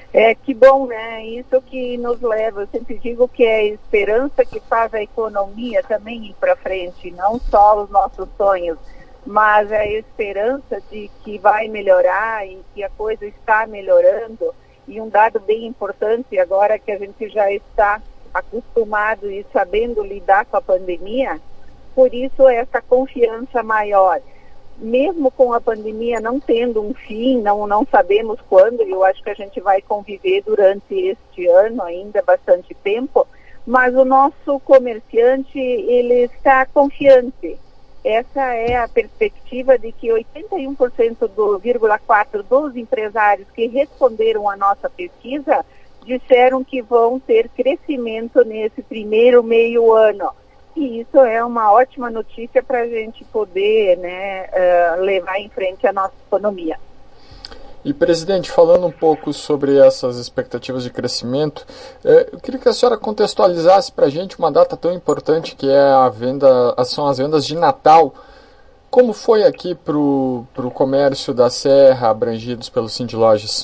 Que bom, né? Isso que nos leva, eu sempre digo que é a esperança que faz a economia também ir para frente, não só os nossos sonhos, mas a esperança de que vai melhorar e que a coisa está melhorando. E um dado bem importante, agora que a gente já está acostumado e sabendo lidar com a pandemia, por isso essa confiança maior. Mesmo com a pandemia não tendo um fim, não sabemos quando, eu acho que a gente vai conviver durante este ano ainda bastante tempo, mas o nosso comerciante, ele está confiante. Essa é a perspectiva de que 81% do 0,4% dos empresários que responderam à nossa pesquisa disseram que vão ter crescimento nesse primeiro meio ano. E isso é uma ótima notícia para a gente poder, né, levar em frente a nossa economia. E, presidente, falando um pouco sobre essas expectativas de crescimento, eu queria que a senhora contextualizasse para a gente uma data tão importante que é são as vendas de Natal. Como foi aqui para o comércio da Serra, abrangidos pelo Sindlojas?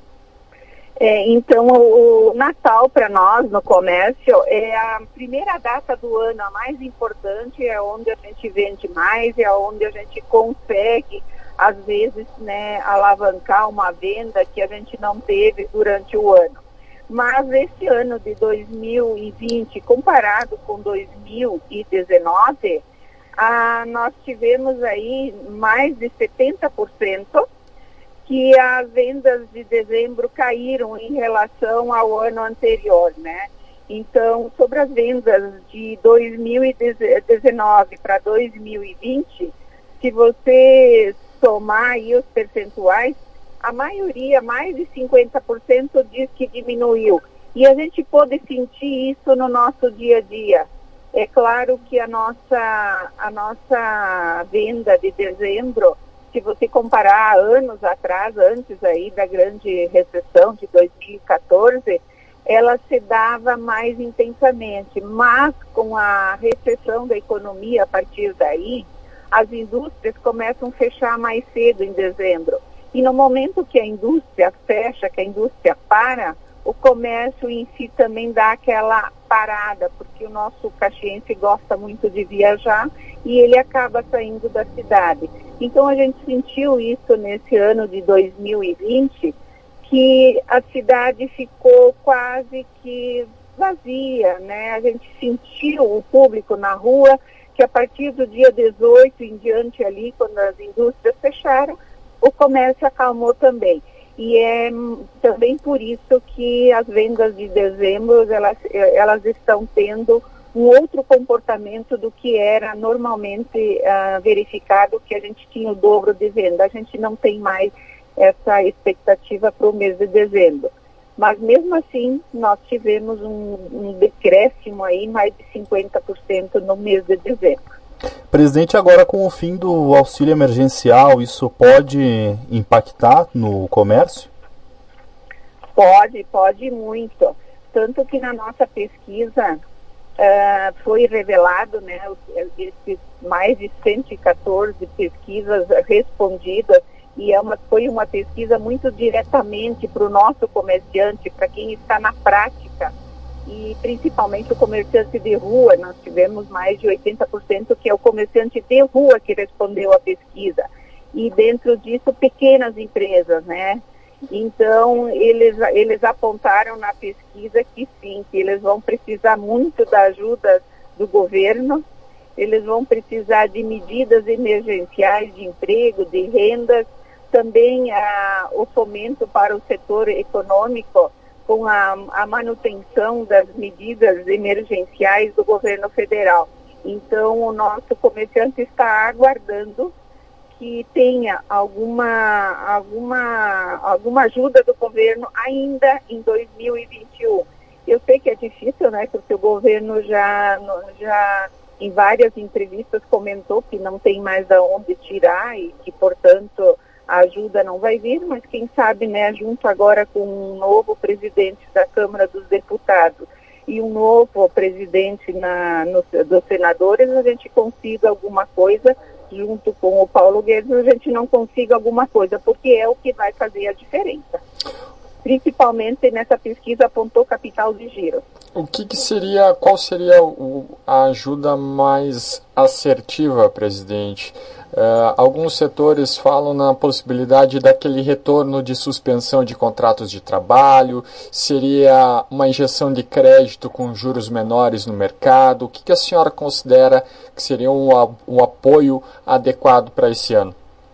Então, o Natal para nós no comércio é a primeira data do ano, a mais importante, é onde a gente vende mais, é onde a gente consegue, às vezes, né, alavancar uma venda que a gente não teve durante o ano. Mas esse ano de 2020, comparado com 2019, nós tivemos aí mais de 70%, que as vendas de dezembro caíram em relação ao ano anterior, né? Então, sobre as vendas de 2019 para 2020, se você somar aí os percentuais, a maioria, mais de 50%, diz que diminuiu. E a gente pôde sentir isso no nosso dia a dia. É claro que a nossa venda de dezembro, se você comparar anos atrás, antes aí da grande recessão de 2014, ela se dava mais intensamente, mas com a recessão da economia a partir daí, as indústrias começam a fechar mais cedo em dezembro. E no momento que a indústria fecha, que a indústria para, o comércio em si também dá aquela parada, porque o nosso caxiense gosta muito de viajar e ele acaba saindo da cidade. Então a gente sentiu isso nesse ano de 2020, que a cidade ficou quase que vazia, né? A gente sentiu o público na rua, que a partir do dia 18 em diante ali, quando as indústrias fecharam, o comércio acalmou também. E é também por isso que as vendas de dezembro, elas estão tendo um outro comportamento do que era normalmente verificado, que a gente tinha o dobro de venda. A gente não tem mais essa expectativa para o mês de dezembro. Mas mesmo assim, nós tivemos um decréscimo aí, mais de 50% no mês de dezembro. Presidente, agora com o fim do auxílio emergencial, isso pode impactar no comércio? Pode muito. Tanto que na nossa pesquisa foi revelado, né, esses mais de 114 pesquisas respondidas, e foi uma pesquisa muito diretamente para o nosso comerciante, para quem está na prática, e principalmente o comerciante de rua. Nós tivemos mais de 80% que é o comerciante de rua que respondeu à pesquisa, e dentro disso pequenas empresas, né? Então eles apontaram na pesquisa que sim, que eles vão precisar muito da ajuda do governo, eles vão precisar de medidas emergenciais de emprego, de rendas, também o fomento para o setor econômico, com a manutenção das medidas emergenciais do governo federal. Então, o nosso comerciante está aguardando que tenha alguma ajuda do governo ainda em 2021. Eu sei que é difícil, né, porque o governo já em várias entrevistas comentou que não tem mais de onde tirar e que, portanto, a ajuda não vai vir, mas quem sabe, né, junto agora com um novo presidente da Câmara dos Deputados e um novo presidente dos senadores, a gente consiga alguma coisa, junto com o Paulo Guedes, a gente não consiga alguma coisa, porque é o que vai fazer a diferença. principalmente nessa pesquisa apontou capital de giro. Qual seria a ajuda mais assertiva, presidente? Alguns setores falam na possibilidade daquele retorno de suspensão de contratos de trabalho, seria uma injeção de crédito com juros menores no mercado. O que a senhora considera que seria um apoio adequado para esse ano?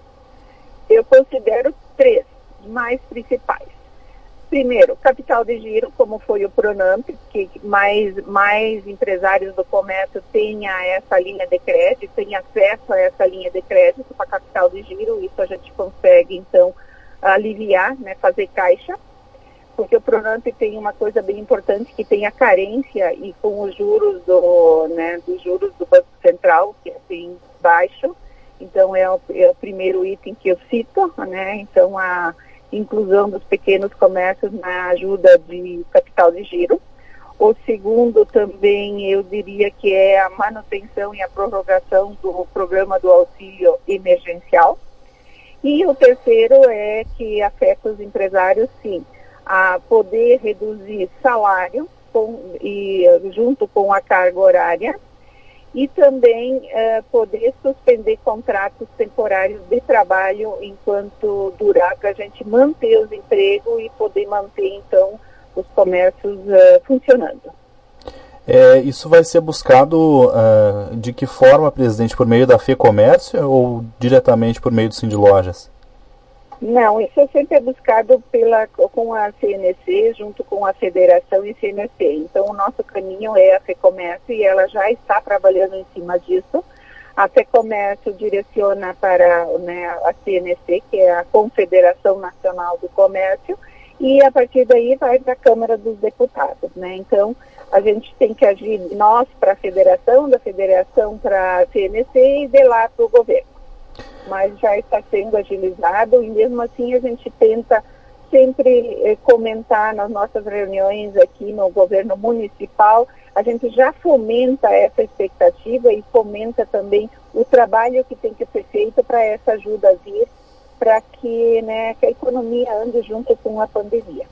Eu considero 3 mais principais. Primeiro, capital de giro, como foi o Pronamp, que mais empresários do comércio tenham essa linha de crédito, tenham acesso a essa linha de crédito para capital de giro. Isso a gente consegue, então, aliviar, né, fazer caixa, porque o Pronamp tem uma coisa bem importante, que tem a carência, e com os juros dos juros do Banco Central, que é bem baixo, então é o primeiro item que eu cito, né? Então a inclusão dos pequenos comércios na ajuda de capital de giro. O segundo também eu diria que é a manutenção e a prorrogação do programa do auxílio emergencial. E o terceiro é que afeta os empresários, sim, a poder reduzir salário junto com a carga horária, e também poder suspender contratos temporários de trabalho enquanto durar, para a gente manter os empregos e poder manter, então, os comércios funcionando. Isso vai ser buscado de que forma, presidente? Por meio da FEComércio ou diretamente por meio do Sindilojas? Não, isso sempre é buscado com a CNC, junto com a Federação e CNC. Então, o nosso caminho é a FEComércio e ela já está trabalhando em cima disso. A FEComércio direciona para, né, a CNC, que é a Confederação Nacional do Comércio, e a partir daí vai para a Câmara dos Deputados, né? Então, a gente tem que agir nós para a Federação, da Federação para a CNC e de lá para o governo. Mas já está sendo agilizado e mesmo assim a gente tenta sempre comentar nas nossas reuniões aqui no governo municipal, a gente já fomenta essa expectativa e fomenta também o trabalho que tem que ser feito para essa ajuda vir, para que, né, que a economia ande junto com a pandemia.